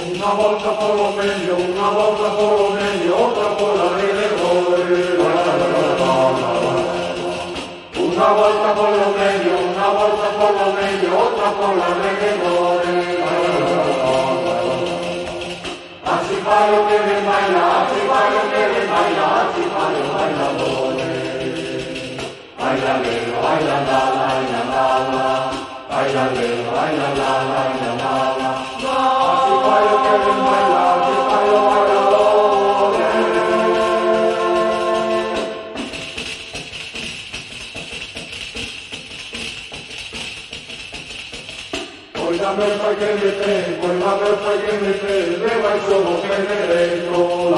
Una volta por lo meglio, una volta por lo meglio, otra por alrededor. Una volta por lo meglio, una volta por lo meglio, otra por alrededor. Así fallo que me baila, así fallo que me baila, así fallo bailadores. Bailalero, bailala, bailalala, bailalero, bailala, bailalala. Así fallo que me baila, así fallo bailadores. Óigame pa' que me tengo, óigame pa' que me tengo, le va solo que me tengo.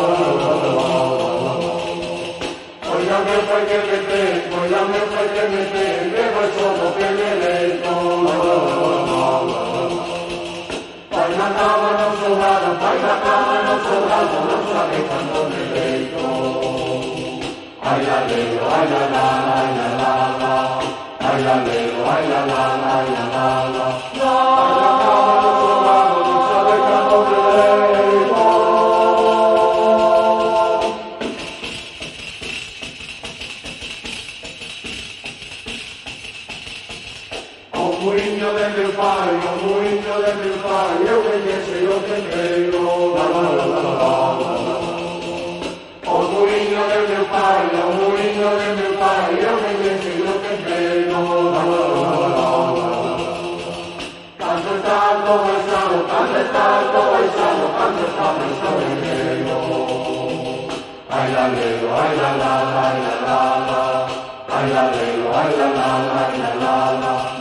Óigame pa' que me tengo, óigame pa' que me tengo, le va solo que me tengo. Baila cama no sobrado, baila cama no sobrado, no sabe cuándo me tengo. Bailalero, bailala, bailalala, bailalero, bailala, bailalala. Baila cama no sobrado, no sabe cuándo me tengo. O muriño de meu pai, o muriño de meu pai, eu veñese o que quero. O muriño de meu pai, o muriño de meu pai, eu veñese o que quero. Cando está todo baixado, cando está todo baixado, cando está baixado en medio. Bailalero, bailala, bailalala, bailalero, bailala, bailalala.